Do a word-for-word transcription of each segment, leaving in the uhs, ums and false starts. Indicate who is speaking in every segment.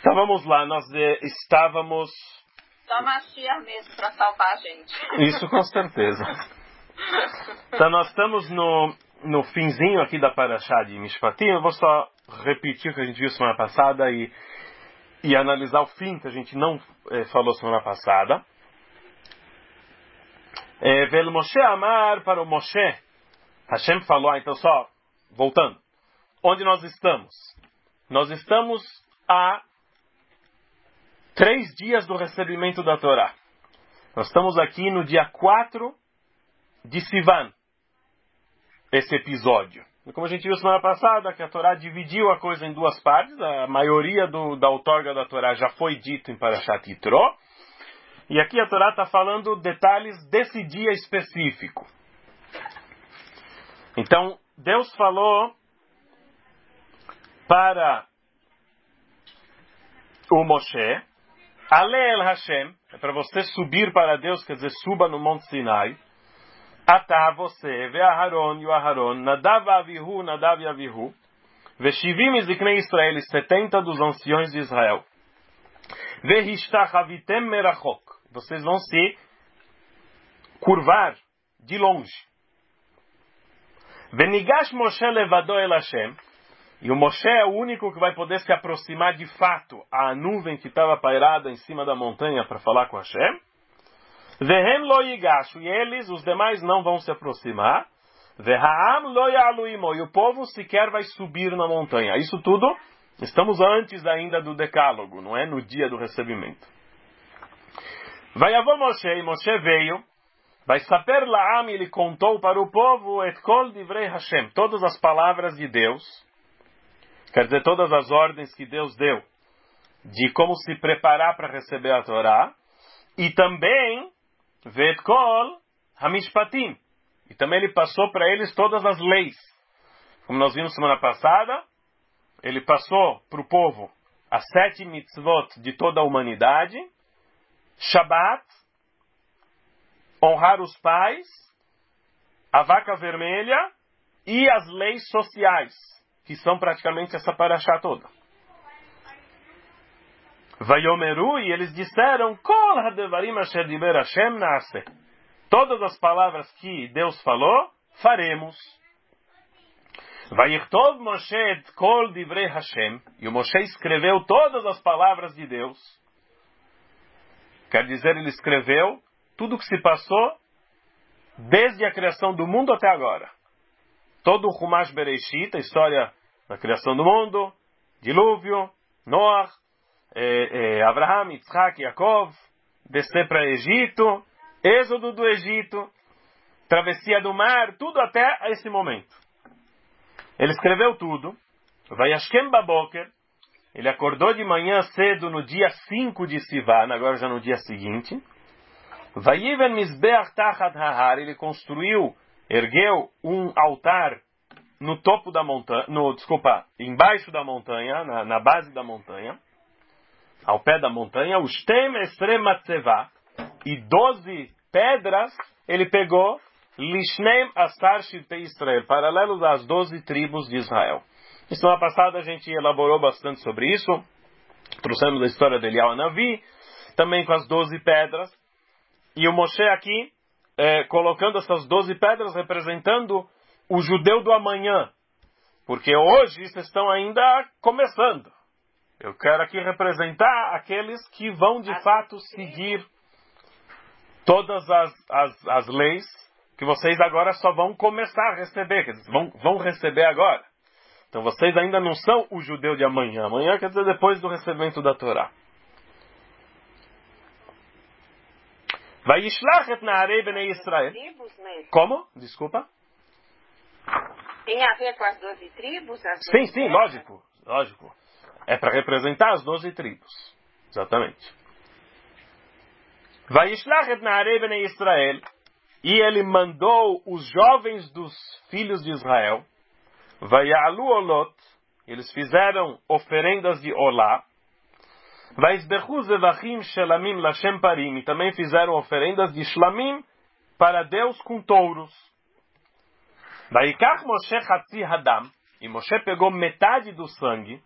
Speaker 1: Então vamos lá, nós eh, estávamos...
Speaker 2: Só Mashiach mesmo para salvar a gente.
Speaker 1: Isso com certeza. Então nós estamos no, no finzinho aqui da Parashá de Mishpatim. Eu vou só repetir o que a gente viu semana passada e, e analisar o fim que a gente não eh, falou semana passada. Eh, Vel Moshe Amar, para o Moshe, Hashem falou, ah, então só, voltando. Onde nós estamos? Nós estamos a três dias do recebimento da Torá. Nós estamos aqui no dia quatro de Sivan, esse episódio. E como a gente viu semana passada, que a Torá dividiu a coisa em duas partes, a maioria do, da outorga da Torá já foi dito em Parashat Yitro, e aqui a Torá está falando detalhes desse dia específico. Então, Deus falou para o Moshe, Ale el Hashem, é para você subir para Deus, quer dizer, suba no Monte Sinai, Atá, você, Ve Aharon e o Aharon, Nadav Avihu, Nadav e Avihu, Veshivim Ziknei Israel, setenta dos anciões de Israel, Vehishtachavitem Merachok, vocês vão se curvar de longe. Venigash Moshe levado el Hashem, e o Moshe é o único que vai poder se aproximar de fato à nuvem que estava pairada em cima da montanha para falar com Hashem. Vehem lo yigashu, e eles, os demais, não vão se aproximar. Vehaam lo yaluimo, e o povo sequer vai subir na montanha. Isso tudo, estamos antes ainda do decálogo, não é no dia do recebimento. Vayavô Moshe, e Moshe veio, vai saber Laam, ele contou para o povo, et kol divrei Hashem, todas as palavras de Deus, quer dizer, todas as ordens que Deus deu, de como se preparar para receber a Torá, e também, vet kol hamishpatim, e também ele passou para eles todas as leis. Como nós vimos semana passada, ele passou para o povo as sete mitzvot de toda a humanidade, Shabbat, honrar os pais, a vaca vermelha e as leis sociais, que são praticamente essa parashá toda. Vayomeru, e eles disseram, Kol hadevarim asher diber Hashem naaseh. Todas as palavras que Deus falou, faremos. Vayirtov Moshe et kol divrei Hashem, e o Moshe escreveu todas as palavras de Deus. Quer dizer, ele escreveu tudo o que se passou desde a criação do mundo até agora. Todo o Humash Bereshit, a história da criação do mundo, dilúvio, Noach, eh, eh, Abraham, Yitzhak, Yaakov, descer para Egito, êxodo do Egito, travessia do mar, tudo até esse momento. Ele escreveu tudo. Vayashkem baboker, ele acordou de manhã cedo no dia cinco de Sivan, agora já no dia seguinte. Vayiven Mizbeach Tachat Hahar, ele construiu, ergueu um altar no topo da montanha, no, desculpa, embaixo da montanha, na, na base da montanha, ao pé da montanha, o Shtem Esre Matzevah, e doze pedras ele pegou, Lishneim Asar Shivtei Israel, paralelos às doze tribos de Israel. Na semana passada a gente elaborou bastante sobre isso, trouxemos a história de Eliyahu Navi, também com as doze pedras, e o Moshe aqui, é, colocando essas doze pedras, representando o judeu do amanhã, porque hoje vocês estão ainda começando. Eu quero aqui representar aqueles que vão de fato seguir todas as, as, as leis que vocês agora só vão começar a receber, quer dizer, vão, vão receber agora. Então vocês ainda não são o judeu de amanhã. Amanhã quer dizer depois do recebimento da Torá. Vai Yishlach Naarei Bnei Israel. Como? Desculpa.
Speaker 2: Tem a ver com as doze tribos? As
Speaker 1: sim,
Speaker 2: doze
Speaker 1: sim,
Speaker 2: terras?
Speaker 1: lógico. Lógico. É para representar as doze tribos. Exatamente. Vai Yishlach Naarei Bnei Israel. E ele mandou os jovens dos filhos de Israel. Vai Ya'alu Olot. Eles fizeram oferendas de Olá. Vaisbechu Zevachim Shelamim Lashem Parim. E também fizeram oferendas de Shlamim para Deus com touros. Vaikach Moshe Hatzi Hadam. E Moshe pegou metade do sangue.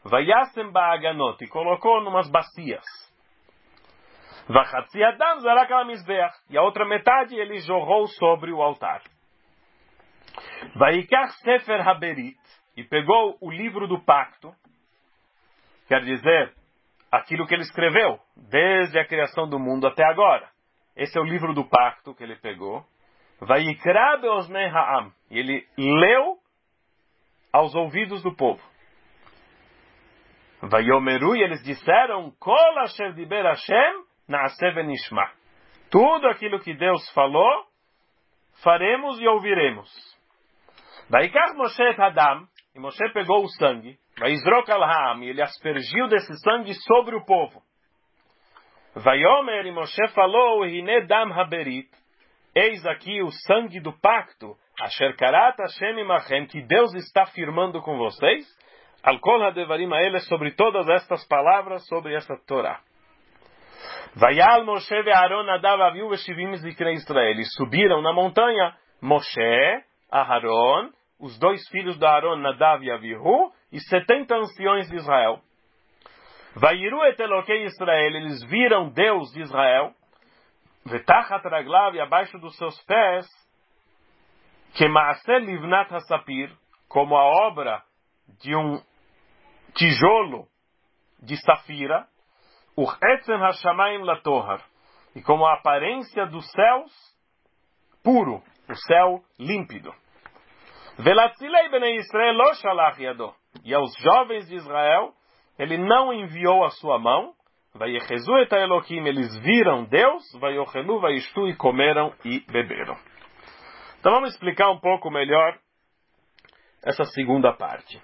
Speaker 1: Vayasem ba'aganot, e colocou numas bacias. Vachatzi adam zarak al mizbeach, e a outra metade ele jorrou sobre o altar. Vaikach sefer haberit, e pegou o livro do pacto, quer dizer, aquilo que ele escreveu, desde a criação do mundo até agora. Esse é o livro do pacto que ele pegou. Vaikra beoznei ha'am, e ele leu aos ouvidos do povo. Vayomeru, e eles disseram, Kol asher diber Hashem na'aseh venishma. Tudo aquilo que Deus falou, faremos e ouviremos. Vaikach Moshe et Adam, e Moshe pegou o sangue, Vaizrok al ha'am, e ele aspergiu desse sangue sobre o povo. Vayomer, e Moshe falou, Hine dam haberit, eis aqui o sangue do pacto, asher karat Hashem imachem, que Deus está firmando com vocês, al kol hadevarim haele, sobre todas estas palavras, sobre esta Torá. Vayal Moshe ve Aaron Nadav Avihu veshivim zikrei Israel, e subiram na montanha Moshe, Aharon, os dois filhos de Aaron, Nadav e Avihu, e setenta anciões de Israel. Vayiru et Elokei Israel, eles viram Deus de Israel, vetachat raglav, e abaixo dos seus pés, que maaseh livnat hasapir, como a obra de um tijolo de safira, u'etzem hashamayim latohar, e como a aparência dos céus puro, o céu límpido. Velatzilei bnei Israel lo shalach yado, e aos jovens de Israel ele não enviou a sua mão. Vayechezu et Elohim, eles viram Deus, vayochelu vayishtu, e comeram e beberam. Então vamos explicar um pouco melhor essa segunda parte.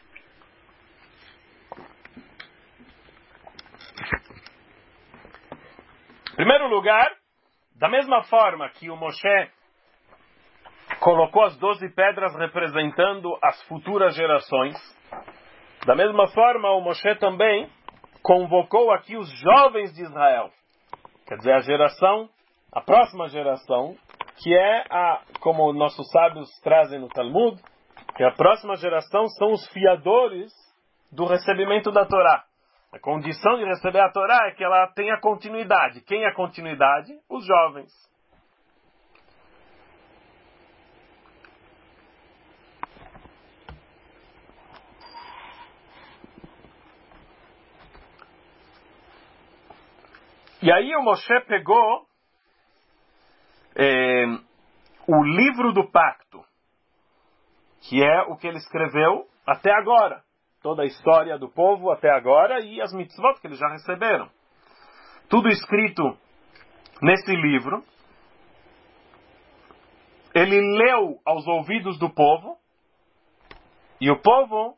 Speaker 1: Em primeiro lugar, da mesma forma que o Moshe colocou as doze pedras representando as futuras gerações, da mesma forma o Moshe também convocou aqui os jovens de Israel, quer dizer, a geração, a próxima geração, que é a, como nossos sábios trazem no Talmud, que a próxima geração são os fiadores do recebimento da Torá. A condição de receber a Torá é que ela tenha continuidade. Quem é a continuidade? Os jovens. E aí o Moshe pegou eh, o livro do pacto, que é o que ele escreveu até agora. Toda a história do povo até agora e as mitzvot que eles já receberam. Tudo escrito nesse livro. Ele leu aos ouvidos do povo. E o povo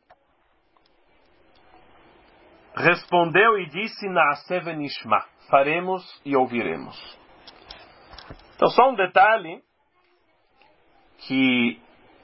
Speaker 1: respondeu e disse, Na'aseh venishma, faremos e ouviremos. Então só um detalhe que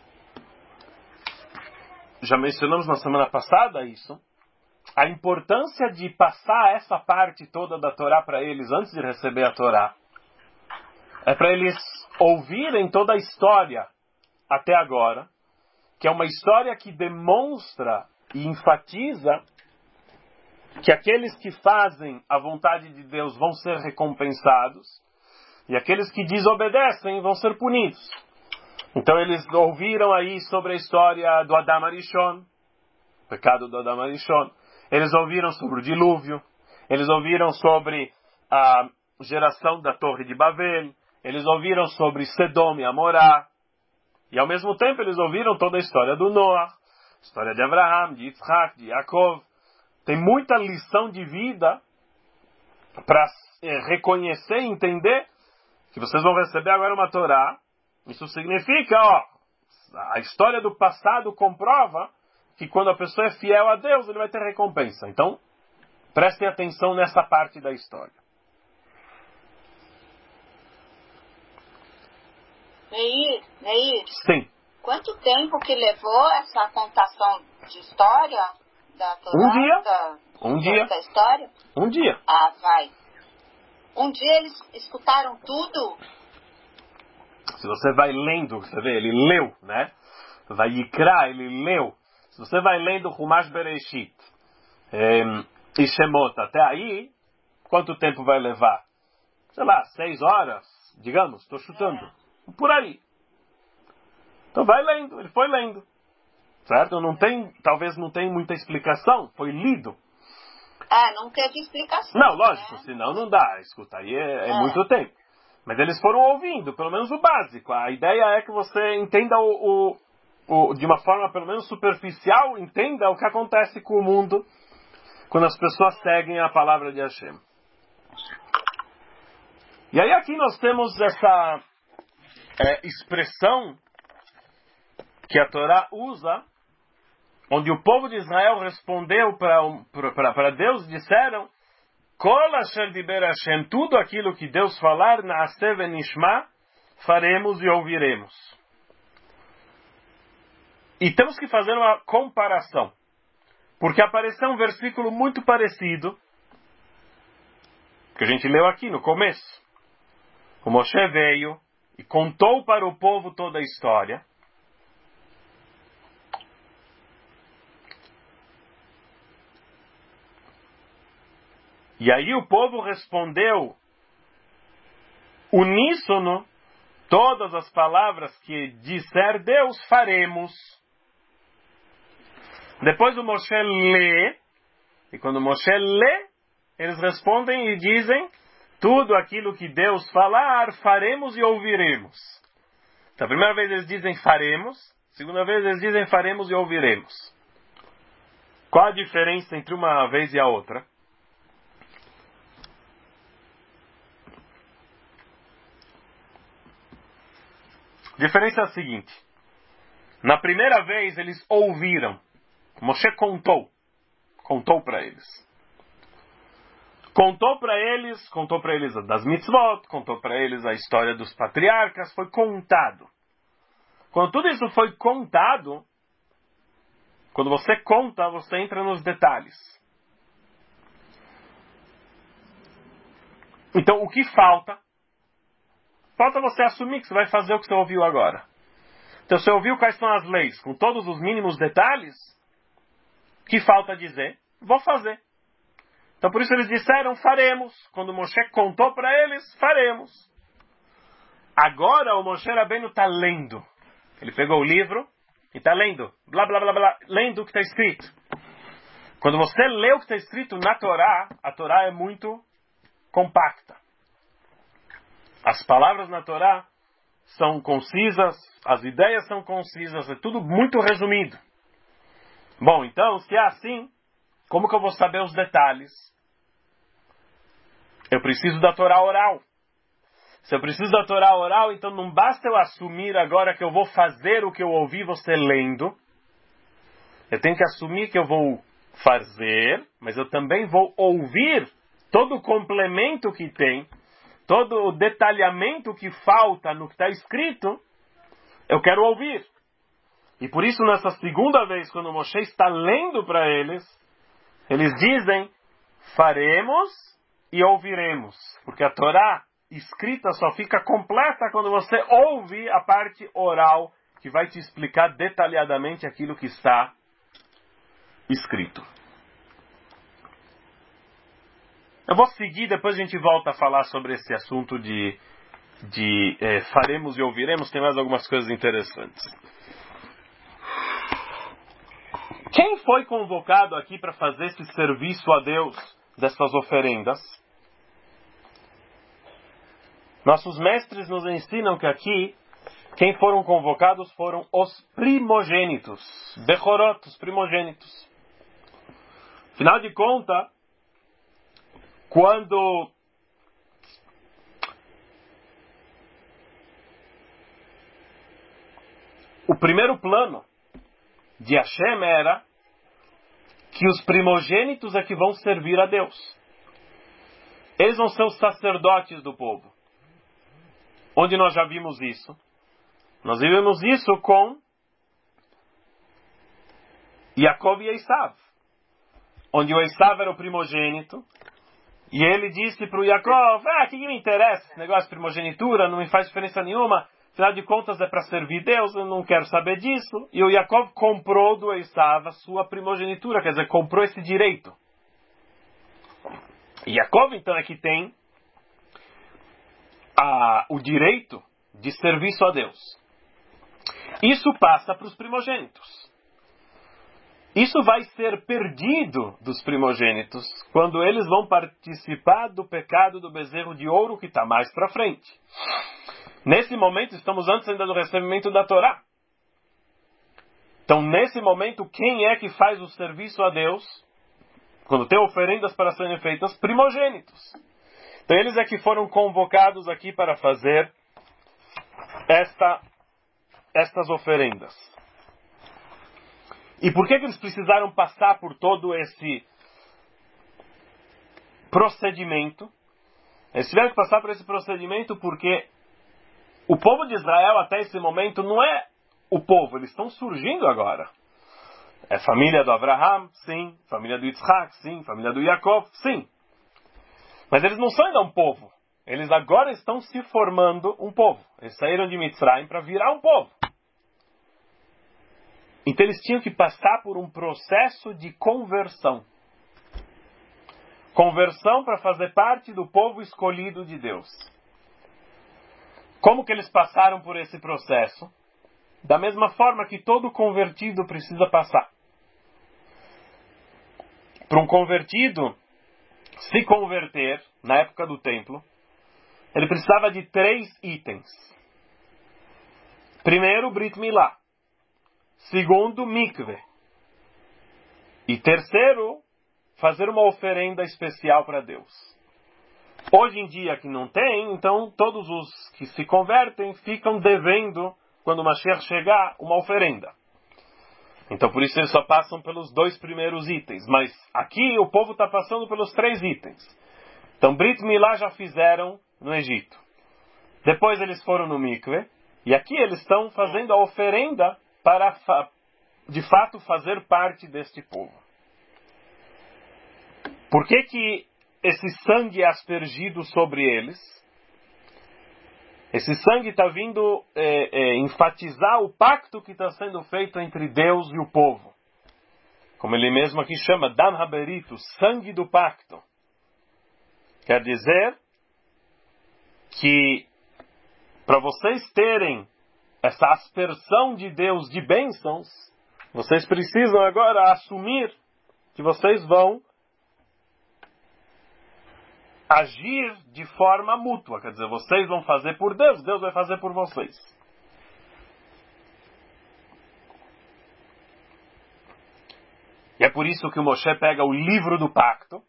Speaker 1: já mencionamos na semana passada isso, a importância de passar essa parte toda da Torá para eles antes de receber a Torá, é para eles ouvirem toda a história até agora, que é uma história que demonstra e enfatiza que aqueles que fazem a vontade de Deus vão ser recompensados e aqueles que desobedecem vão ser punidos. Então eles ouviram aí sobre a história do Adam Arishon, o pecado do Adam Arishon. Eles ouviram sobre o dilúvio. Eles ouviram sobre a geração da Torre de Babel. Eles ouviram sobre Sedom e Amorá. E ao mesmo tempo eles ouviram toda a história do Noah, história de Abraham, de Yitzhak, de Yaakov. Tem muita lição de vida para é, reconhecer e entender que vocês vão receber agora uma Torá. Isso significa, ó, a história do passado comprova que quando a pessoa é fiel a Deus, ele vai ter recompensa. Então, prestem atenção nessa parte da história.
Speaker 2: Meir, Meir.
Speaker 1: Sim.
Speaker 2: Quanto tempo que levou essa contação de história da Torá?
Speaker 1: Um dia.
Speaker 2: Da,
Speaker 1: um dia.
Speaker 2: Da história?
Speaker 1: Um dia.
Speaker 2: Ah, vai. Um dia eles escutaram tudo?
Speaker 1: Se você vai lendo, você vê, ele leu, né? Vai Yikra, ele leu. Se você vai lendo Humash Bereshit, é, e Shemot. Até aí, quanto tempo vai levar? Sei lá, seis horas, digamos, estou chutando. Por aí. Então vai lendo, ele foi lendo. Certo? Não tem, talvez não tenha muita explicação, foi lido.
Speaker 2: É, não teve explicação.
Speaker 1: Não, lógico,
Speaker 2: né?
Speaker 1: senão não dá. Escuta, aí é, é
Speaker 2: É.
Speaker 1: muito tempo. Mas eles foram ouvindo, pelo menos o básico. A ideia é que você entenda o, o, o, de uma forma pelo menos superficial, entenda o que acontece com o mundo quando as pessoas seguem a palavra de Hashem. E aí aqui nós temos essa é, expressão que a Torá usa, onde o povo de Israel respondeu para Deus e disseram: Kol asher diber Hashem, tudo aquilo que Deus falar, na'aseh venishma, faremos e ouviremos. E temos que fazer uma comparação, porque apareceu um versículo muito parecido, que a gente leu aqui no começo. O Moshe veio e contou para o povo toda a história. E aí o povo respondeu uníssono, todas as palavras que disser Deus, faremos. Depois o Moshe lê, e quando o Moshe lê, eles respondem e dizem: tudo aquilo que Deus falar, faremos e ouviremos. Então a primeira vez eles dizem faremos, a segunda vez eles dizem faremos e ouviremos. Qual a diferença entre uma vez e a outra? A diferença é a seguinte: na primeira vez eles ouviram, Moshe contou, contou para eles. Contou para eles, contou para eles das mitzvot, contou para eles a história dos patriarcas, foi contado. Quando tudo isso foi contado, quando você conta, você entra nos detalhes. Então o que falta? Falta você assumir que você vai fazer o que você ouviu agora. Então você ouviu quais são as leis, com todos os mínimos detalhes, que falta dizer, vou fazer. Então por isso eles disseram, faremos. Quando o Moshe contou para eles, faremos. Agora o Moshe Rabbeinu está lendo. Ele pegou o livro e está lendo. Blá, blá, blá, blá. Lendo o que está escrito. Quando você lê o que está escrito na Torá, a Torá é muito compacta. As palavras na Torá são concisas, as ideias são concisas, é tudo muito resumido. Bom, então, se é assim, como que eu vou saber os detalhes? Eu preciso da Torá oral. Se eu preciso da Torá oral, então não basta eu assumir agora que eu vou fazer o que eu ouvi você lendo. Eu tenho que assumir que eu vou fazer, mas eu também vou ouvir todo o complemento que tem, todo o detalhamento que falta no que está escrito, eu quero ouvir. E por isso, nessa segunda vez, quando Moshe está lendo para eles, eles dizem, faremos e ouviremos. Porque a Torá escrita só fica completa quando você ouve a parte oral, que vai te explicar detalhadamente aquilo que está escrito. Eu vou seguir, depois a gente volta a falar sobre esse assunto de, de eh, faremos e ouviremos. Tem mais algumas coisas interessantes. Quem foi convocado aqui para fazer esse serviço a Deus dessas oferendas? Nossos mestres nos ensinam que aqui, quem foram convocados foram os primogênitos. Bechorot, os primogênitos. Afinal de contas, quando o primeiro plano de Hashem era que os primogênitos é que vão servir a Deus. Eles vão ser os sacerdotes do povo. Onde nós já vimos isso? Nós vimos isso com Jacob e Esav. Onde o Esav era o primogênito. E ele disse para o Jacob, ah, o que me interessa esse negócio de primogenitura, não me faz diferença nenhuma. Afinal de contas é para servir Deus, eu não quero saber disso. E o Yaakov comprou do Esav a sua primogenitura, quer dizer, comprou esse direito. E Yaakov então é que tem a, o direito de serviço a Deus. Isso passa para os primogênitos. Isso vai ser perdido dos primogênitos quando eles vão participar do pecado do bezerro de ouro que está mais para frente. Nesse momento, estamos antes ainda do recebimento da Torá. Então, nesse momento, quem é que faz o serviço a Deus? Quando tem oferendas para serem feitas, primogênitos. Então, eles é que foram convocados aqui para fazer esta, estas oferendas. E por que que eles precisaram passar por todo esse procedimento? Eles tiveram que passar por esse procedimento porque o povo de Israel até esse momento não é o povo, eles estão surgindo agora. É família do Abraham, sim. Família do Yitzhak, sim. Família do Yaakov, sim. Mas eles não são ainda um povo. Eles agora estão se formando um povo. Eles saíram de Mitzrayim para virar um povo. Então eles tinham que passar por um processo de conversão. Conversão para fazer parte do povo escolhido de Deus. Como que eles passaram por esse processo? Da mesma forma que todo convertido precisa passar. Para um convertido se converter, na época do templo, ele precisava de três itens. Primeiro, Brit Milá. Segundo, mikve. E terceiro, fazer uma oferenda especial para Deus. Hoje em dia que não tem, então todos os que se convertem ficam devendo, quando o Mashiach chegar, uma oferenda. Então por isso eles só passam pelos dois primeiros itens. Mas aqui o povo está passando pelos três itens. Então Brit Milá já fizeram no Egito. Depois eles foram no mikve. E aqui eles estão fazendo a oferenda para, de fato, fazer parte deste povo. Por que que esse sangue é aspergido sobre eles? Esse sangue está vindo é, é, enfatizar o pacto que está sendo feito entre Deus e o povo. Como ele mesmo aqui chama, Dam Haberito, sangue do pacto. Quer dizer que para vocês terem essa aspersão de Deus de bênçãos, vocês precisam agora assumir que vocês vão agir de forma mútua. Quer dizer, vocês vão fazer por Deus, Deus vai fazer por vocês. E é por isso que o Moshe pega o livro do pacto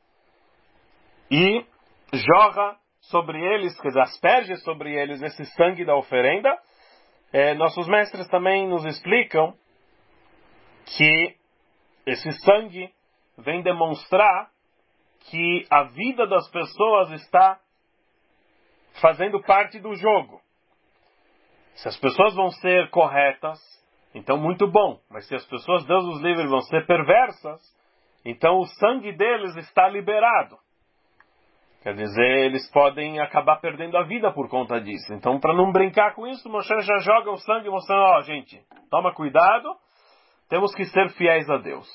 Speaker 1: e jorra sobre eles, quer dizer, asperge sobre eles esse sangue da oferenda. É, nossos mestres também nos explicam que esse sangue vem demonstrar que a vida das pessoas está fazendo parte do jogo. Se as pessoas vão ser corretas, então muito bom. Mas se as pessoas, Deus os livre, vão ser perversas, então o sangue deles está liberado. Quer dizer, eles podem acabar perdendo a vida por conta disso. Então, para não brincar com isso, Moshe já joga o sangue mostrando, ó, gente, toma cuidado, temos que ser fiéis a Deus.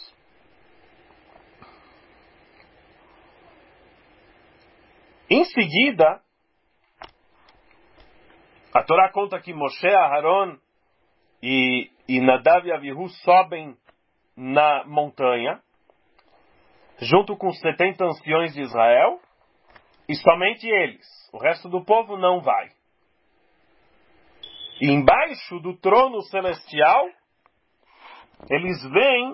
Speaker 1: Em seguida, a Torá conta que Moshe, Aharon e, e Nadav e Avihu sobem na montanha, junto com os setenta anciões de Israel, e somente eles. O resto do povo não vai. E embaixo do trono celestial, eles veem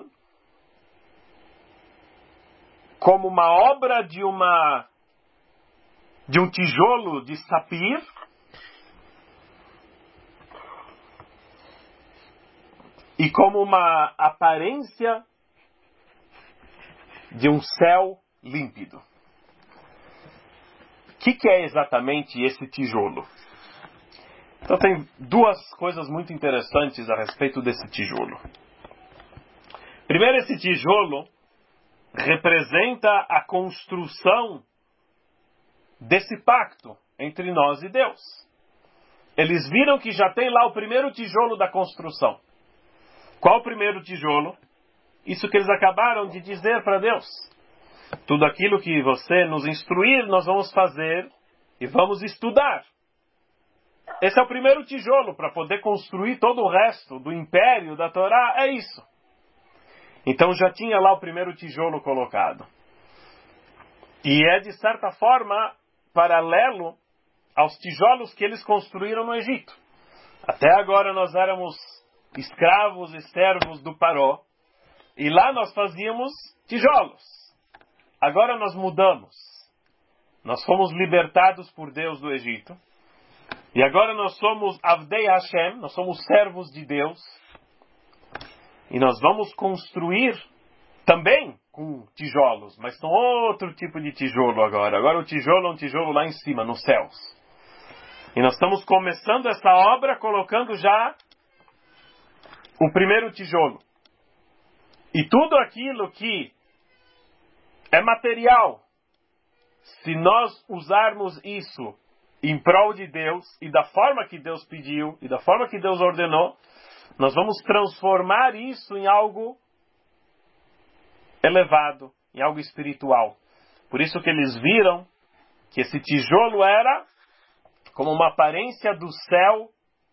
Speaker 1: como uma obra de uma de um tijolo de sapir, e como uma aparência de um céu límpido. O que, que é exatamente esse tijolo? Então tem duas coisas muito interessantes a respeito desse tijolo. Primeiro, esse tijolo representa a construção desse pacto entre nós e Deus. eles viram que já tem lá o primeiro tijolo da construção. Qual o primeiro tijolo? Isso que eles acabaram de dizer para Deus. Tudo aquilo que você nos instruir, nós vamos fazer e vamos estudar. Esse é o primeiro tijolo para poder construir todo o resto do império da Torá, é isso. Então já tinha lá o primeiro tijolo colocado. E é de certa forma paralelo aos tijolos que eles construíram no Egito. Até agora nós éramos escravos e servos do Paró, e lá nós fazíamos tijolos. Agora nós mudamos. Nós fomos libertados por Deus do Egito. E agora nós somos Avdei Hashem, nós somos servos de Deus. E nós vamos construir também com tijolos, mas são outro tipo de tijolo agora. Agora o tijolo é um tijolo lá em cima, nos céus. E nós estamos começando essa obra colocando já o primeiro tijolo. E tudo aquilo que é material, se nós usarmos isso em prol de Deus, e da forma que Deus pediu, e da forma que Deus ordenou, nós vamos transformar isso em algo elevado, em algo espiritual. Por isso que eles viram que esse tijolo era como uma aparência do céu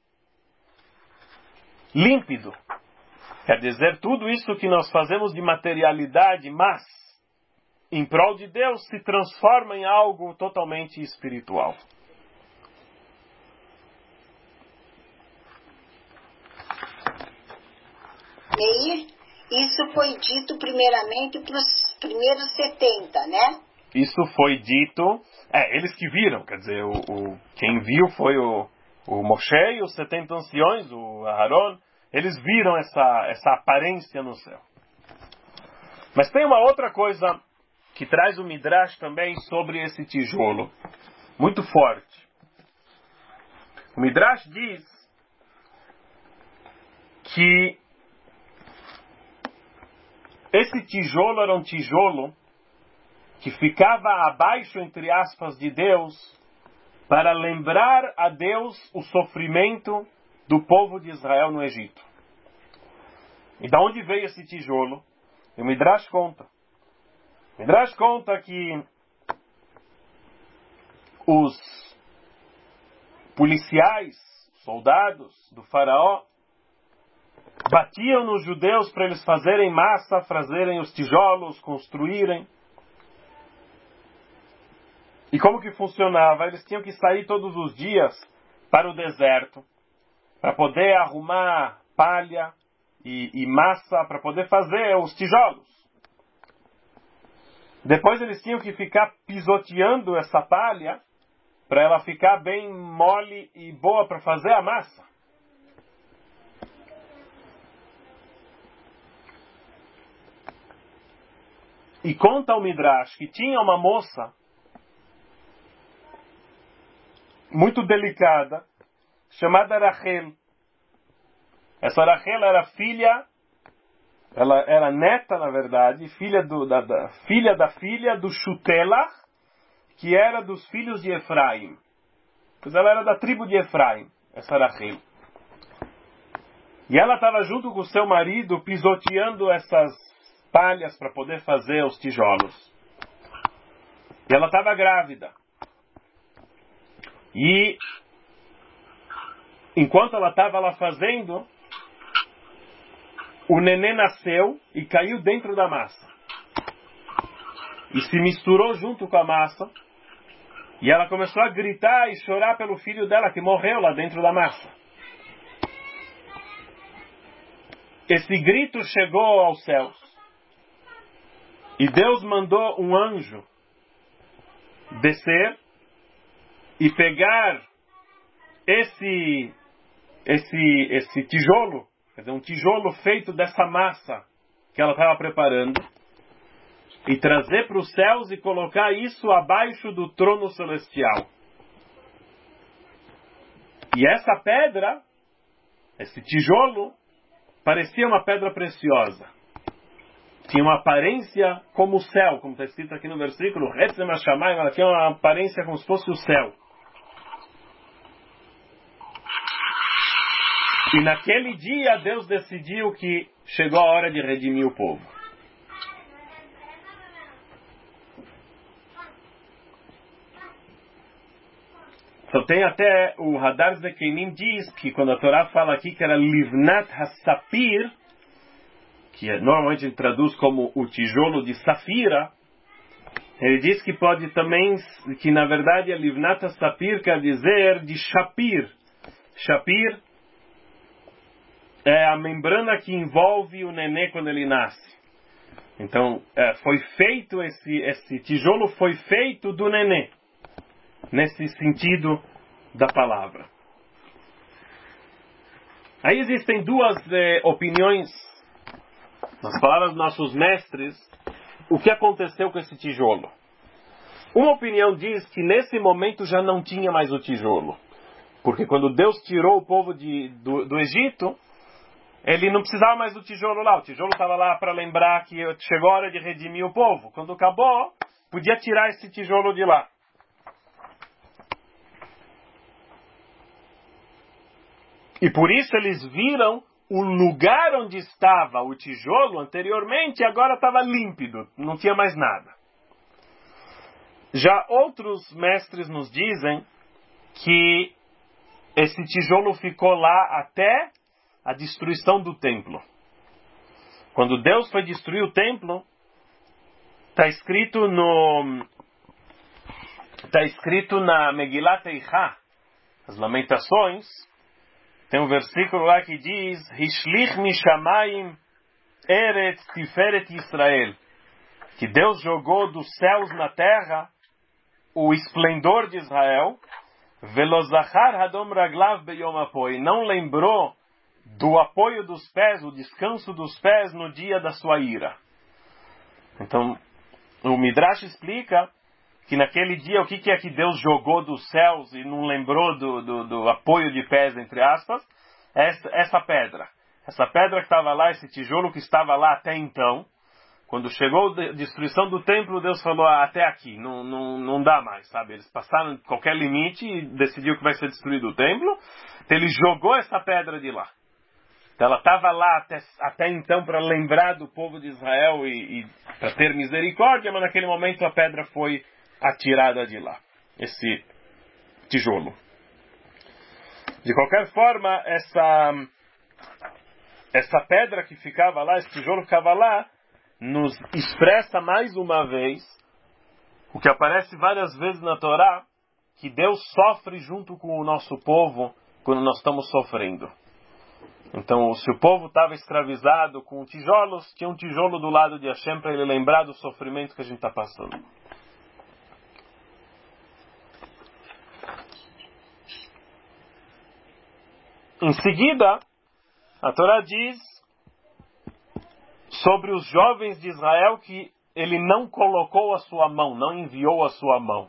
Speaker 1: límpido. Quer dizer, tudo isso que nós fazemos de materialidade, mas em prol de Deus, se transforma em algo totalmente espiritual.
Speaker 2: Meir, isso foi dito primeiramente para os primeiros setenta, né?
Speaker 1: Isso foi dito, é, eles que viram, quer dizer, o, o, quem viu foi o, o Moshe e os setenta anciões, o Aharon, eles viram essa, essa aparência no céu. Mas tem uma outra coisa que traz o Midrash também sobre esse tijolo, muito forte. O Midrash diz que esse tijolo era um tijolo que ficava abaixo, entre aspas, de Deus, para lembrar a Deus o sofrimento do povo de Israel no Egito. E da onde veio esse tijolo? E o Midrash conta. O Midrash conta que os policiais, soldados do faraó, batiam nos judeus para eles fazerem massa, fazerem os tijolos, construírem. E como que funcionava? Eles tinham que sair todos os dias para o deserto, para poder arrumar palha e, e massa, para poder fazer os tijolos. Depois eles tinham que ficar pisoteando essa palha, para ela ficar bem mole e boa para fazer a massa. E conta o Midrash que tinha uma moça muito delicada, chamada Rachel. Essa Rachel era filha, ela era neta, na verdade, filha, do, da, da, filha da filha do Shutelach, que era dos filhos de Efraim. Pois ela era da tribo de Efraim, essa Rachel. E ela estava junto com o seu marido, pisoteando essas palhas para poder fazer os tijolos. E ela estava grávida. E enquanto ela estava lá fazendo, o neném nasceu e caiu dentro da massa. E se misturou junto com a massa. E ela começou a gritar e chorar pelo filho dela que morreu lá dentro da massa. Esse grito chegou aos céus. E Deus mandou um anjo descer e pegar esse, esse, esse tijolo, quer dizer, um tijolo feito dessa massa que ela estava preparando, e trazer para os céus e colocar isso abaixo do trono celestial. E essa pedra, esse tijolo, parecia uma pedra preciosa. Tinha uma aparência como o céu, como está escrito aqui no versículo, ela tinha uma aparência como se fosse o céu. E naquele dia Deus decidiu que chegou a hora de redimir o povo. Então tem até o Hadar Zekenim diz que quando a Torá fala aqui que era Livnat HaSapir, que é, normalmente ele traduz como o tijolo de safira, ele diz que pode também, que na verdade a Livnat HaSapir quer dizer de Shapir. Shapir é a membrana que envolve o nenê quando ele nasce. Então, é, foi feito, esse, esse tijolo foi feito do nenê. Nesse sentido da palavra. Aí existem duas eh, opiniões, nas palavras dos nossos mestres, o que aconteceu com esse tijolo. Uma opinião diz que nesse momento já não tinha mais o tijolo. Porque quando Deus tirou o povo de, do, do Egito, ele não precisava mais do tijolo lá. O tijolo estava lá para lembrar que chegou a hora de redimir o povo. Quando acabou, podia tirar esse tijolo de lá. E por isso eles viram o lugar onde estava o tijolo anteriormente, agora estava límpido, não tinha mais nada. Já outros mestres nos dizem que esse tijolo ficou lá até a destruição do templo. Quando Deus foi destruir o templo, está escrito no está escrito na Megilat Eicha, as Lamentações. Tem um versículo lá que diz: Hishlich mishamayim eretz tiferet Israel, que Deus jogou dos céus na terra o esplendor de Israel, velozachar hadom raglav beyom apoi, não lembrou do apoio dos pés, o descanso dos pés no dia da sua ira. Então, o Midrash explica que naquele dia, o que, que é que Deus jogou dos céus e não lembrou do, do, do apoio de pés, entre aspas? Essa, essa pedra. Essa pedra que estava lá, esse tijolo que estava lá até então. Quando chegou a destruição do templo, Deus falou, ah, até aqui, não, não, não dá mais, sabe? Eles passaram qualquer limite e decidiu que vai ser destruído o templo. Então ele jogou essa pedra de lá. Então ela estava lá até, até então para lembrar do povo de Israel e, e para ter misericórdia, mas naquele momento a pedra foi atirada de lá, esse tijolo. De qualquer forma, essa, essa pedra que ficava lá, esse tijolo que ficava lá, nos expressa mais uma vez, o que aparece várias vezes na Torá, que Deus sofre junto com o nosso povo quando nós estamos sofrendo. Então, se o povo estava escravizado com tijolos, tinha um tijolo do lado de Hashem para ele lembrar do sofrimento que a gente está passando. Em seguida, a Torá diz sobre os jovens de Israel que ele não colocou a sua mão, não enviou a sua mão.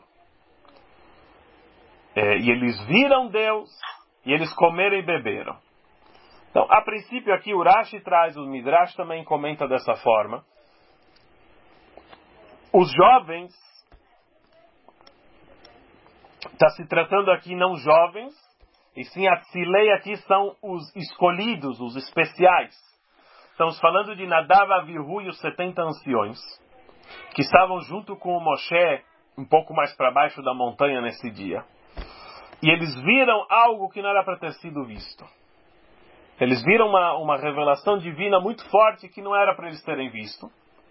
Speaker 1: É, e eles viram Deus, e eles comeram e beberam. Então, a princípio aqui o Rashi traz, o Midrash também comenta dessa forma. Os jovens, está se tratando aqui não jovens, e sim a Tzilei aqui são os escolhidos, os especiais. Estamos falando de Nadav, Avihu e os setenta anciões, que estavam junto com o Moshe, um pouco mais para baixo da montanha nesse dia. E eles viram algo que não era para ter sido visto. Eles viram uma, uma revelação divina muito forte que não era para eles terem visto.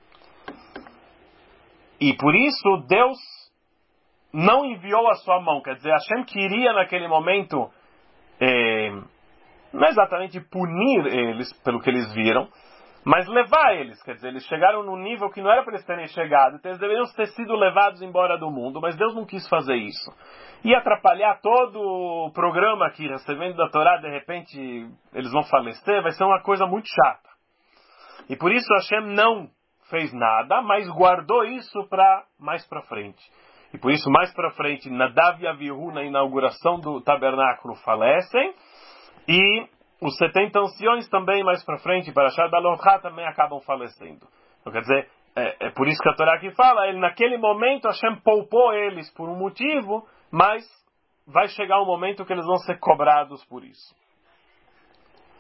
Speaker 1: E por isso Deus não enviou a sua mão. Quer dizer, Hashem queria naquele momento, eh, não exatamente punir eles pelo que eles viram, mas levar eles. Quer dizer, eles chegaram num nível que não era para eles terem chegado. Então eles deveriam ter sido levados embora do mundo, mas Deus não quis fazer isso. Ia atrapalhar todo o programa aqui, recebendo da Torá, de repente eles vão falecer, vai ser uma coisa muito chata. E por isso Hashem não fez nada, mas guardou isso para mais para frente. E por isso mais para frente, Nadav e Avihu na inauguração do tabernáculo falecem, e os setenta anciões também mais para frente, para Parashat Aloha, também acabam falecendo. Então, quer dizer, é, é por isso que a Torá aqui fala, ele, naquele momento Hashem poupou eles por um motivo, mas vai chegar um momento que eles vão ser cobrados por isso.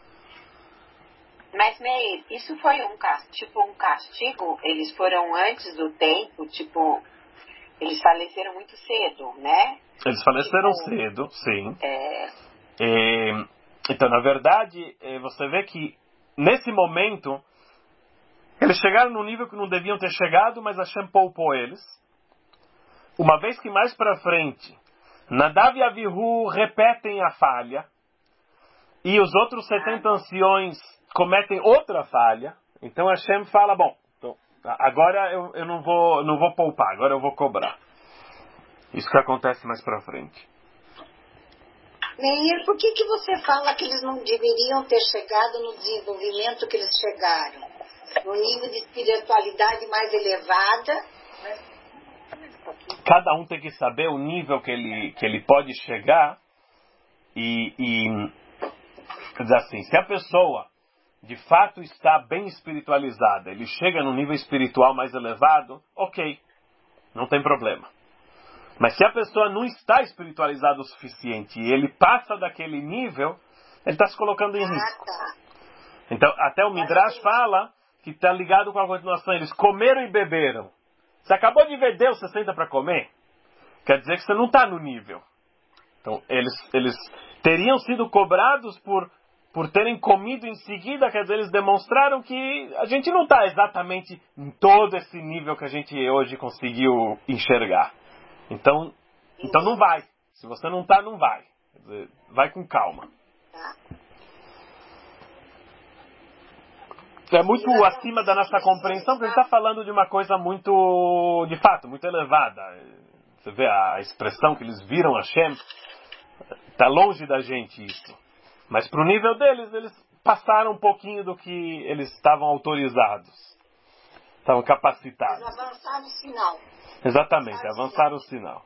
Speaker 3: Mas, Meir, isso foi um castigo, tipo um castigo? Eles foram antes do tempo, tipo, eles faleceram muito cedo, né?
Speaker 1: Eles faleceram
Speaker 3: tipo,
Speaker 1: cedo, sim.
Speaker 3: É...
Speaker 1: É, então, na verdade, você vê que nesse momento eles chegaram num nível que não deviam ter chegado, mas Hashem poupou eles. Uma vez que mais para frente, Nadav e Avihu repetem a falha, e os outros setenta anciões cometem outra falha, então Hashem fala, bom, então, agora eu, eu não, vou, não vou poupar, agora eu vou cobrar. Isso que acontece mais para frente.
Speaker 2: Meir, por que, que você fala que eles não deveriam ter chegado no desenvolvimento que eles chegaram? No nível de espiritualidade mais elevada?
Speaker 1: Cada um tem que saber o nível que ele, que ele pode chegar e, e quer dizer assim, se a pessoa de fato está bem espiritualizada, ele chega num nível espiritual mais elevado, ok, não tem problema. Mas se a pessoa não está espiritualizada o suficiente e ele passa daquele nível, ele está se colocando em risco. Então, até o Midrash fala que está ligado com a continuação. Eles comeram e beberam. Você acabou de ver Deus, você senta para comer? Quer dizer que você não está no nível. Então, eles, eles teriam sido cobrados por, por terem comido em seguida. Quer dizer, eles demonstraram que a gente não está exatamente em todo esse nível que a gente hoje conseguiu enxergar. Então, então não vai. Se você não está, não vai. Quer dizer, vai com calma. É muito acima da nossa compreensão, porque ele está falando de uma coisa muito, de fato, muito elevada. Você vê a expressão que eles viram Hashem, está longe da gente isso. Mas para o nível deles, eles passaram um pouquinho do que eles estavam autorizados. Estavam capacitados.
Speaker 2: Eles avançaram o sinal.
Speaker 1: Exatamente, avançaram o sinal.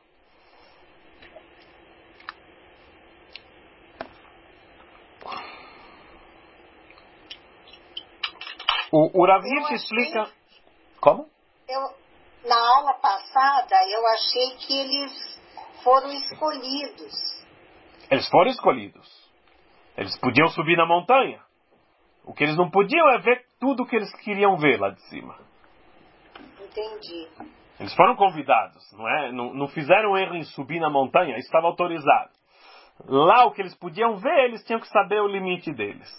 Speaker 1: O, o Rav Hirsch explica... Como?
Speaker 2: Eu, na aula passada, eu achei que eles foram escolhidos.
Speaker 1: Eles foram escolhidos. Eles podiam subir na montanha. O que eles não podiam é ver tudo o que eles queriam ver lá de cima.
Speaker 2: Entendi.
Speaker 1: Eles foram convidados, não é? Não, não fizeram erro em subir na montanha, isso estava autorizado. Lá o que eles podiam ver, eles tinham que saber o limite deles.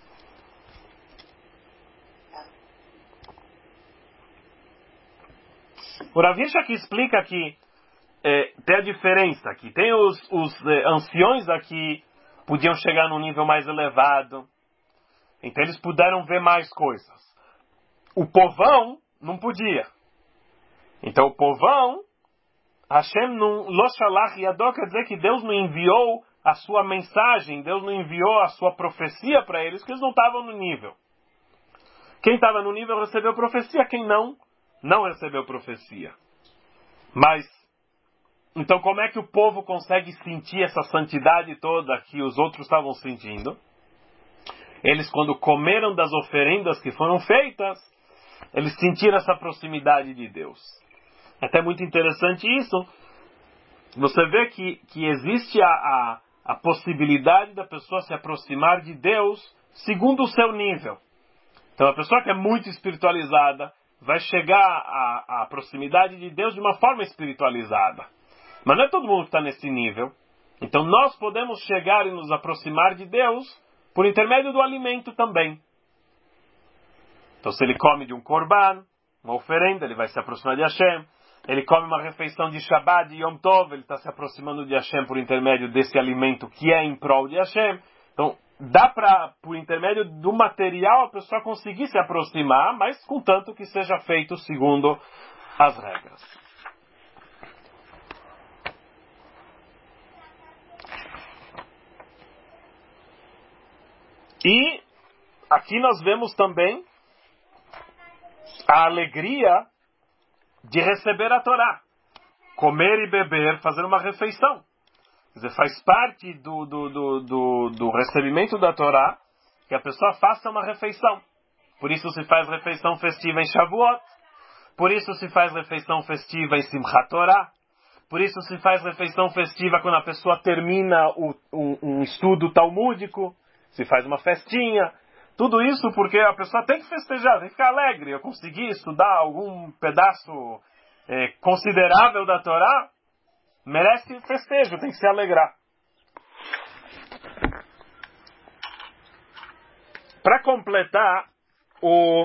Speaker 1: O Rav Hirsch aqui explica que é, tem a diferença, que tem os, os é, anciões aqui podiam chegar num nível mais elevado, então eles puderam ver mais coisas. O povão não podia. Então o povão, Hashem não, Lo Shalach Yado, quer dizer que Deus não enviou a sua mensagem, Deus não enviou a sua profecia para eles, porque eles não estavam no nível. Quem estava no nível recebeu profecia, quem não, não recebeu profecia. Mas, então como é que o povo consegue sentir essa santidade toda que os outros estavam sentindo? Eles, quando comeram das oferendas que foram feitas, eles sentiram essa proximidade de Deus. Até muito interessante isso. Você vê que, que existe a, a, a possibilidade da pessoa se aproximar de Deus segundo o seu nível. Então a pessoa que é muito espiritualizada vai chegar à, à proximidade de Deus de uma forma espiritualizada. Mas não é todo mundo que está nesse nível. Então nós podemos chegar e nos aproximar de Deus por intermédio do alimento também. Então se ele come de um korban, uma oferenda, ele vai se aproximar de Hashem. Ele come uma refeição de Shabbat, de Yom Tov, ele está se aproximando de Hashem por intermédio desse alimento que é em prol de Hashem. Então, dá para, por intermédio do material, a pessoa conseguir se aproximar, mas contanto que seja feito segundo as regras. E aqui nós vemos também a alegria de receber a Torá. Comer e beber, fazer uma refeição. Quer dizer, faz parte do, do, do, do, do recebimento da Torá que a pessoa faça uma refeição. Por isso se faz refeição festiva em Shavuot. Por isso se faz refeição festiva em Simchat Torá. Por isso se faz refeição festiva quando a pessoa termina o, um, um estudo talmúdico. Se faz uma festinha. Tudo isso porque a pessoa tem que festejar, tem que ficar alegre. Eu consegui estudar algum pedaço é, considerável da Torá, merece festejo, tem que se alegrar. Para completar o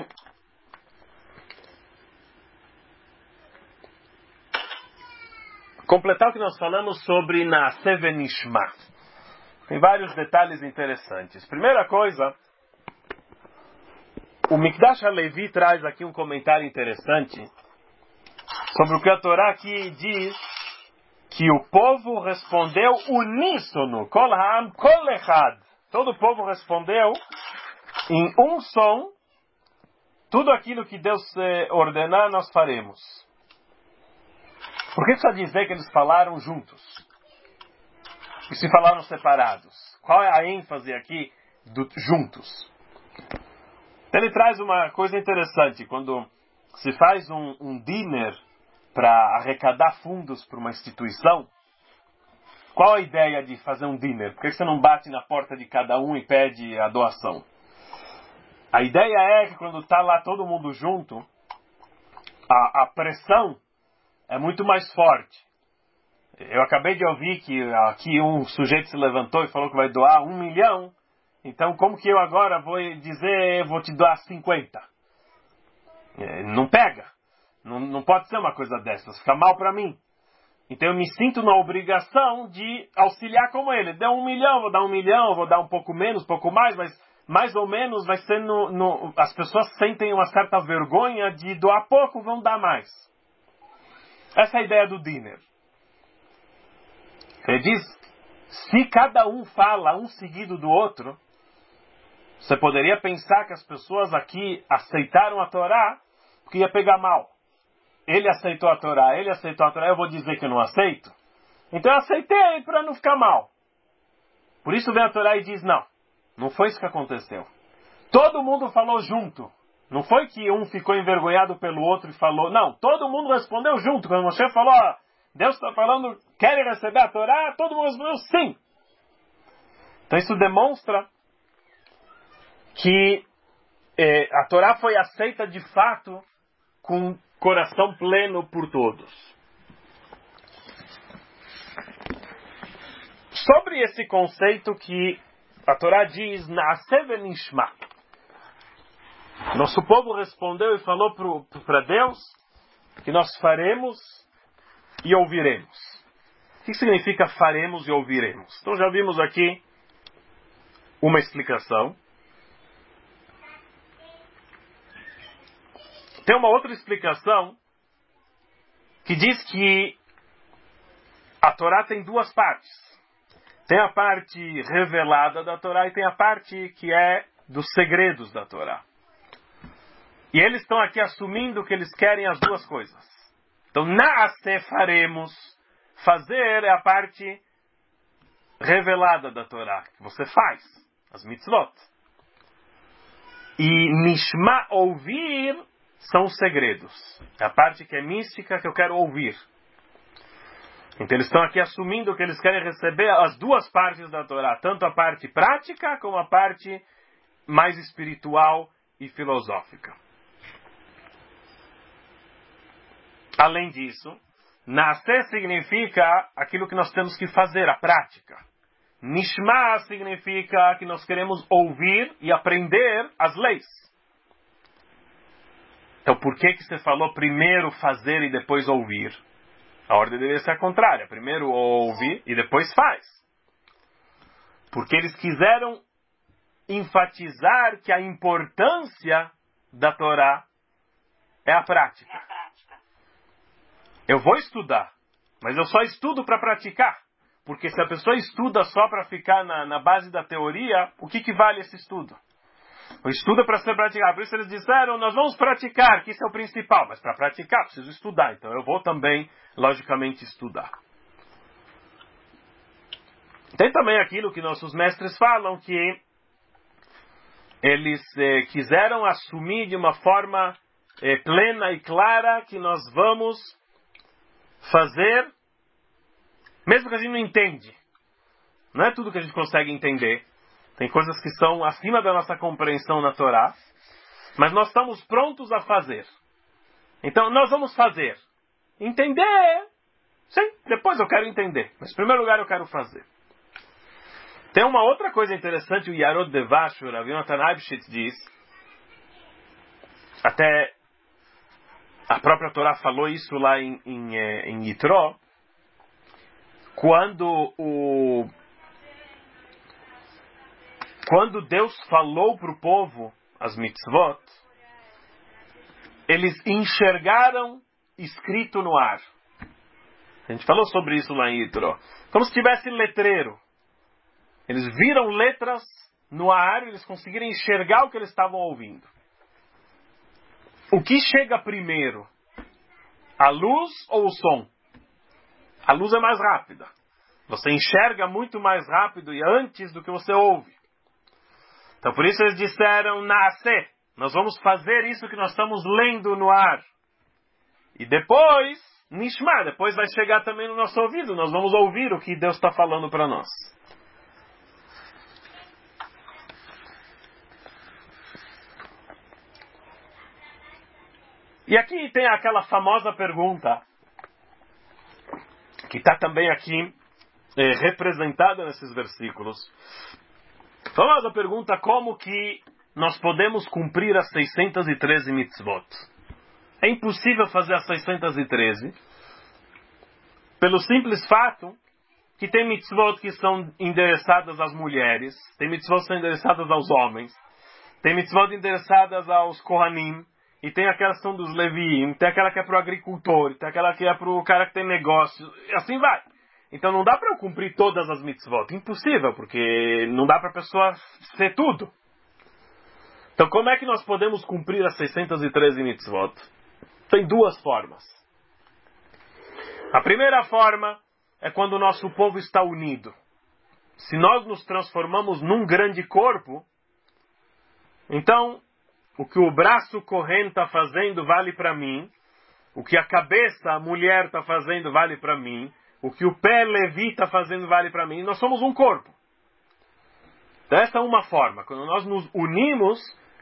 Speaker 1: completar o que nós falamos sobre Naaseh Venishma. Tem vários detalhes interessantes. Primeira coisa, o Mikdash HaLevi traz aqui um comentário interessante sobre o que a Torá aqui diz, que o povo respondeu uníssono, Kol Ha'am Kol Echad. Todo o povo respondeu em um som, tudo aquilo que Deus eh, ordenar, nós faremos. Por que precisa dizer que eles falaram juntos? E se falaram separados? Qual é a ênfase aqui do juntos? Ele traz uma coisa interessante. Quando se faz um, um dinner para arrecadar fundos para uma instituição, qual a ideia de fazer um dinner? Por que você não bate na porta de cada um e pede a doação? A ideia é que quando está lá todo mundo junto, a, a pressão é muito mais forte. Eu acabei de ouvir que aqui um sujeito se levantou e falou que vai doar um milhão. Então como que eu agora vou dizer, vou te doar cinquenta? Não pega. Não, não pode ser uma coisa dessas. Fica mal para mim. Então eu me sinto na obrigação de auxiliar como ele. Deu um milhão, vou dar um milhão, vou dar um pouco menos, um pouco mais, mas mais ou menos vai ser no, no... As pessoas sentem uma certa vergonha de doar pouco, vão dar mais. Essa é a ideia do dinner. Ele diz, se cada um fala um seguido do outro, você poderia pensar que as pessoas aqui aceitaram a Torá porque ia pegar mal. Ele aceitou a Torá, ele aceitou a Torá, eu vou dizer que eu não aceito? Então eu aceitei para não ficar mal. Por isso vem a Torá e diz, não, não foi isso que aconteceu. Todo mundo falou junto. Não foi que um ficou envergonhado pelo outro e falou, não, todo mundo respondeu junto. Quando Moshe falou, ó, Deus está falando, querem receber a Torá? Todo mundo respondeu sim. Então isso demonstra que eh, a Torá foi aceita de fato com coração pleno por todos. Sobre esse conceito que a Torá diz, Naaseh Venishma. Nosso povo respondeu e falou para Deus que nós faremos e ouviremos. O que significa faremos e ouviremos? Então já vimos aqui uma explicação. Tem uma outra explicação que diz que a Torá tem duas partes. Tem a parte revelada da Torá e tem a parte que é dos segredos da Torá. E eles estão aqui assumindo que eles querem as duas coisas. Então, Naaseh faremos. Fazer é a parte revelada da Torá, que você faz, as mitzvot. E Nishma, ouvir, são os segredos. É a parte que é mística que eu quero ouvir. Então eles estão aqui assumindo que eles querem receber as duas partes da Torá, tanto a parte prática como a parte mais espiritual e filosófica. Além disso, Naaseh significa aquilo que nós temos que fazer, a prática. Nishma significa que nós queremos ouvir e aprender as leis. Então por que que você falou primeiro fazer e depois ouvir? A ordem deveria ser a contrária. Primeiro ouve e depois faz. Porque eles quiseram enfatizar que a importância da Torá é a prática.
Speaker 3: É a prática.
Speaker 1: Eu vou estudar, mas eu só estudo para praticar. Porque se a pessoa estuda só para ficar na, na base da teoria, o que, que vale esse estudo? O estudo é para ser praticado. Por isso eles disseram, nós vamos praticar, que isso é o principal. Mas para praticar, preciso estudar. Então eu vou também, logicamente, estudar. Tem também aquilo que nossos mestres falam, que eles eh, quiseram assumir de uma forma eh, plena e clara que nós vamos fazer, mesmo que a gente não entende. Não é tudo que a gente consegue entender. tem coisas que são acima da nossa compreensão na Torá, mas nós estamos prontos a fazer. Então, nós vamos fazer. Entender. Sim, depois eu quero entender. Mas, em primeiro lugar, eu quero fazer. Tem uma outra coisa interessante, o Yarod Devash, o Rav Yonatan Eibschitz diz, até a própria Torá falou isso lá em, em, em Yitro, quando o quando Deus falou para o povo as mitzvot, eles enxergaram escrito no ar. A gente falou sobre isso lá em Yitro. Como se tivesse letreiro. Eles viram letras no ar e eles conseguiram enxergar o que eles estavam ouvindo. O que chega primeiro? A luz ou o som? A luz é mais rápida. Você enxerga muito mais rápido e antes do que você ouve. Então por isso eles disseram, nasce. Nós vamos fazer isso que nós estamos lendo no ar. E depois, nishma, depois vai chegar também no nosso ouvido. Nós vamos ouvir o que Deus está falando para nós. E aqui tem aquela famosa pergunta, que está também aqui é, representada nesses versículos. Famosa pergunta, como que nós podemos cumprir as seiscentas e treze mitzvot? É impossível fazer as seiscentas e treze, pelo simples fato que tem mitzvot que são endereçadas às mulheres, tem mitzvot que são endereçadas aos homens, tem mitzvot endereçadas aos Kohanim, e tem aquela que são dos Leviim, tem aquela que é para o agricultor, tem aquela que é para o cara que tem negócio, e assim vai. Então não dá para eu cumprir todas as mitzvot, impossível, porque não dá para a pessoa ser tudo. Então como é que nós podemos cumprir as seiscentas e treze mitzvot? Tem duas formas. A primeira forma é quando o nosso povo está unido. Se nós nos transformamos num grande corpo, então o que o braço corrente está fazendo vale para mim, o que a cabeça, a mulher está fazendo vale para mim, o que o pé Levi está fazendo vale para mim, nós somos um corpo. Então essa é uma forma, quando nós nos unimos,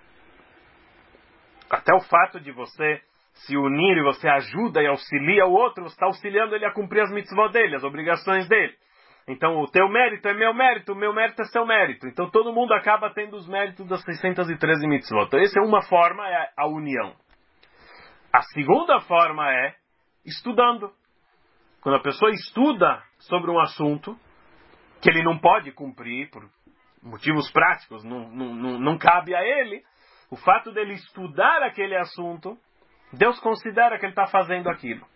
Speaker 1: até o fato de você se unir e você ajuda e auxilia o outro, você está auxiliando ele a cumprir as mitzvot dele, as obrigações dele. Então o teu mérito é meu mérito, o meu mérito é seu mérito. Então todo mundo acaba tendo os méritos das seiscentas e treze mitzvot. Então essa é uma forma, é a união. A segunda forma é estudando. Quando a pessoa estuda sobre um assunto que ele não pode cumprir por motivos práticos, não, não, não, não cabe a ele, o fato dele estudar aquele assunto, Deus considera que ele está fazendo aquilo.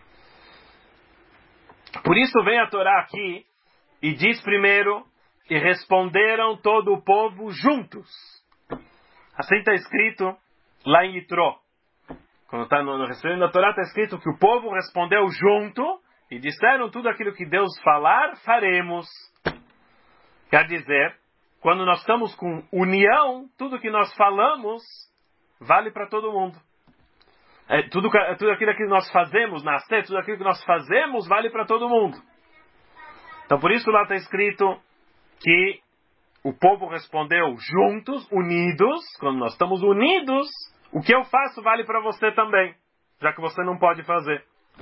Speaker 1: Por isso vem a Torá aqui e diz primeiro, e responderam todo o povo juntos. Assim está escrito lá em Yitro. Quando está no recebendo da Torá, está escrito que o povo respondeu junto e disseram tudo aquilo que Deus falar, faremos. Quer dizer, quando nós estamos com união, tudo que nós falamos vale para todo mundo. É, tudo, tudo aquilo que nós fazemos, nascer, tudo aquilo que nós fazemos vale para todo mundo. Então por isso lá está escrito que o povo respondeu juntos, unidos. Quando nós estamos unidos, o que eu faço vale para você também, já que você não pode fazer.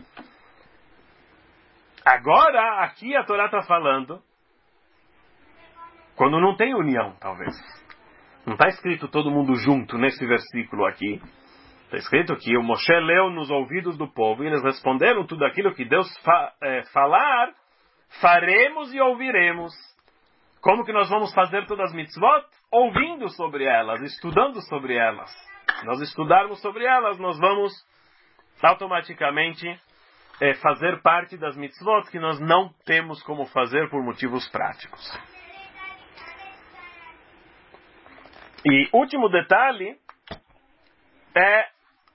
Speaker 1: Agora, aqui a Torá está falando, quando não tem união, talvez. Não está escrito todo mundo junto nesse versículo aqui. Está escrito que o Moshe leu nos ouvidos do povo e eles responderam tudo aquilo que Deus fa- é, falar, faremos e ouviremos. Como que nós vamos fazer todas as mitzvot? Ouvindo sobre elas, estudando sobre elas. Se nós estudarmos sobre elas, nós vamos automaticamente é, fazer parte das mitzvot que nós não temos como fazer por motivos práticos. E último detalhe é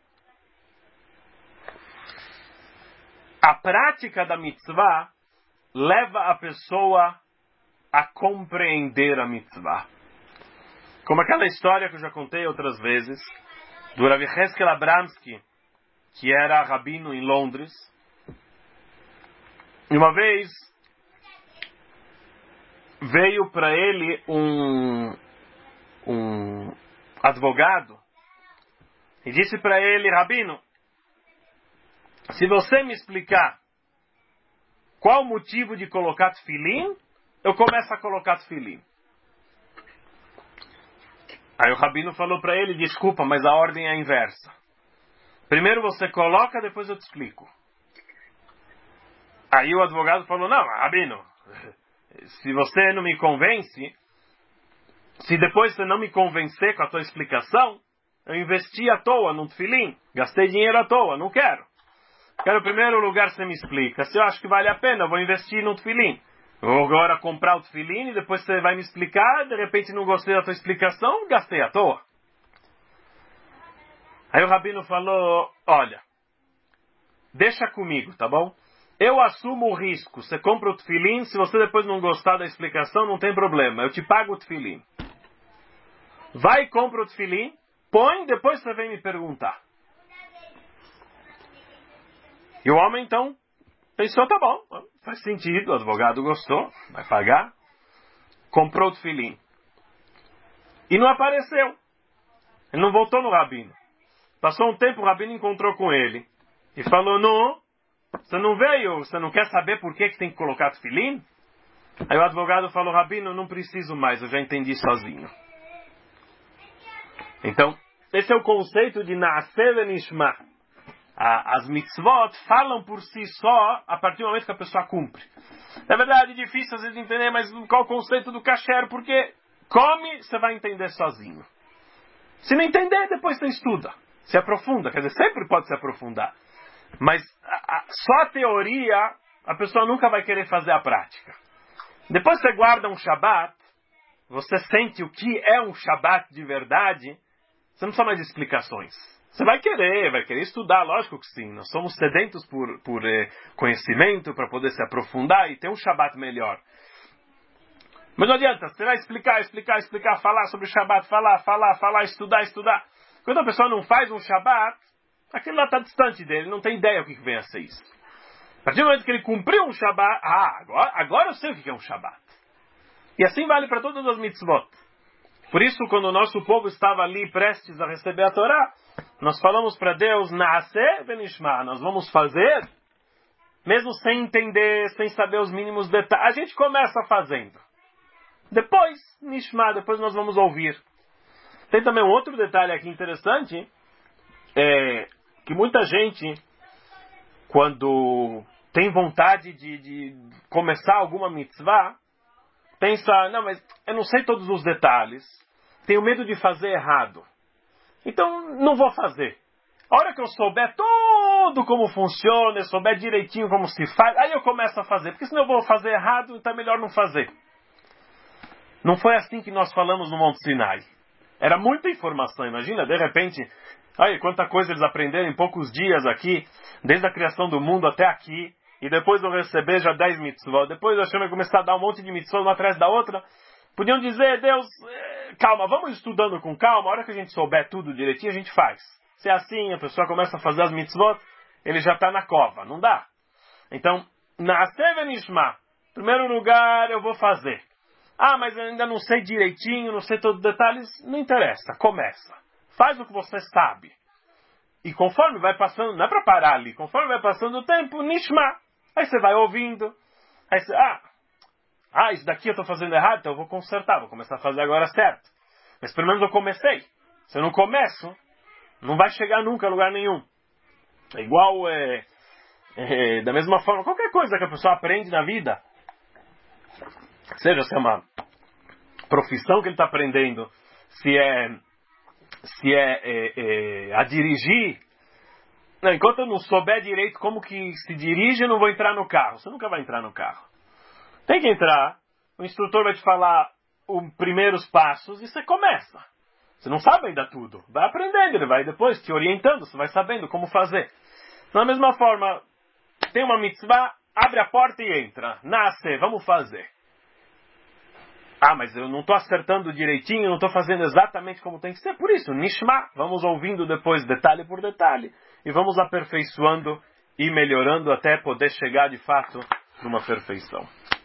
Speaker 1: a prática da mitzvah leva a pessoa a compreender a mitzvah. Como aquela história que eu já contei outras vezes, do Rav Yechezkel Abramsky, que era rabino em Londres. E uma vez veio para ele um, um advogado e disse para ele: Rabino, se você me explicar qual o motivo de colocar tefilim, eu começo a colocar tefilim. Aí o Rabino falou para ele: desculpa, mas a ordem é a inversa. Primeiro você coloca, depois eu te explico. Aí o advogado falou: não, Rabino, se você não me convence, se depois você não me convencer com a tua explicação, eu investi à toa no tefilim, gastei dinheiro à toa, não quero. Quero, em primeiro lugar, você me explica. Se eu acho que vale a pena, eu vou investir no tefilim. Eu vou agora comprar o tefilim e depois você vai me explicar, de repente não gostei da tua explicação, gastei à toa. Aí o Rabino falou: olha, deixa comigo, tá bom? Eu assumo o risco. Você compra o tefilim, se você depois não gostar da explicação, não tem problema. Eu te pago o tefilim. Vai e compra o tefilim, põe, depois você vem me perguntar. E o homem, então, pensou: tá bom, faz sentido, o advogado gostou, vai pagar. Comprou o tefilim. E não apareceu. Ele não voltou no Rabino. Passou um tempo, o Rabino encontrou com ele. E falou: não, você não veio, você não quer saber por que, que tem que colocar tefilim? Aí o advogado falou: Rabino, não preciso mais, eu já entendi sozinho. Então, esse é o conceito de Naaseh Venishma. As mitzvot falam por si só a partir do momento que a pessoa cumpre. É verdade, é difícil às vezes entender, mas qual o conceito do kasher? Porque come, você vai entender sozinho. Se não entender, depois você estuda. Se aprofunda, quer dizer, sempre pode se aprofundar. Mas a, a, só a teoria, a pessoa nunca vai querer fazer a prática. Depois você guarda um Shabat, você sente o que é um Shabat de verdade, você não precisa mais de explicações. Você vai querer, vai querer estudar, lógico que sim. Nós somos sedentos por, por eh, conhecimento, para poder se aprofundar e ter um Shabat melhor. Mas não adianta, você vai explicar, explicar, explicar, falar sobre o Shabat, falar, falar, falar, estudar, estudar. Quando a pessoa não faz um Shabat, aquilo lá está distante dele, não tem ideia o que vem a ser isso. A partir do momento que ele cumpriu um Shabat, ah, agora, agora eu sei o que é um Shabat. E assim vale para todas as mitzvot. Por isso, quando o nosso povo estava ali prestes a receber a Torá, nós falamos para Deus: Naaseh Venishma, nós vamos fazer, mesmo sem entender, sem saber os mínimos detalhes. A gente começa fazendo. Depois, Nishma, depois nós vamos ouvir. Tem também um outro detalhe aqui interessante, é, que muita gente, quando tem vontade de, de começar alguma mitzvah, pensa: não, mas eu não sei todos os detalhes, tenho medo de fazer errado, então não vou fazer. A hora que eu souber tudo como funciona, eu souber direitinho como se faz, aí eu começo a fazer, porque senão eu vou fazer errado, então é melhor não fazer. Não foi assim que nós falamos no Monte Sinai. Era muita informação, imagina, de repente, olha quanta coisa eles aprenderam em poucos dias aqui, desde a criação do mundo até aqui, e depois eu receber já dez mitzvot, depois a Hashem vai começar a dar um monte de mitzvot uma atrás da outra. Podiam dizer: Deus, calma, vamos estudando com calma, a hora que a gente souber tudo direitinho, a gente faz. Se é assim, a pessoa começa a fazer as mitzvot, ele já está na cova, não dá. Então, Naaseh Venishma, em primeiro lugar eu vou fazer. Ah, mas eu ainda não sei direitinho, não sei todos os detalhes, não interessa, começa. Faz o que você sabe. E conforme vai passando, não é para parar ali, conforme vai passando o tempo, Nishma. Aí você vai ouvindo, aí você, ah, ah, isso daqui eu estou fazendo errado, então eu vou consertar, vou começar a fazer agora certo. Mas pelo menos eu comecei. Se eu não começo, não vai chegar nunca a lugar nenhum. É igual, é, é, da mesma forma, qualquer coisa que a pessoa aprende na vida, seja se é uma profissão que ele está aprendendo, se é, se é, é, é a dirigir, não, enquanto eu não souber direito como que se dirige, eu não vou entrar no carro. Você nunca vai entrar no carro. Tem que entrar, o instrutor vai te falar os primeiros passos e você começa. Você não sabe ainda tudo. Vai aprendendo, ele vai depois te orientando, você vai sabendo como fazer. Da mesma forma, tem uma mitzvah, abre a porta e entra. Nasce, vamos fazer. Ah, mas eu não estou acertando direitinho, não estou fazendo exatamente como tem que ser. Por isso, Nishma, vamos ouvindo depois detalhe por detalhe e vamos aperfeiçoando e melhorando até poder chegar de fato numa perfeição.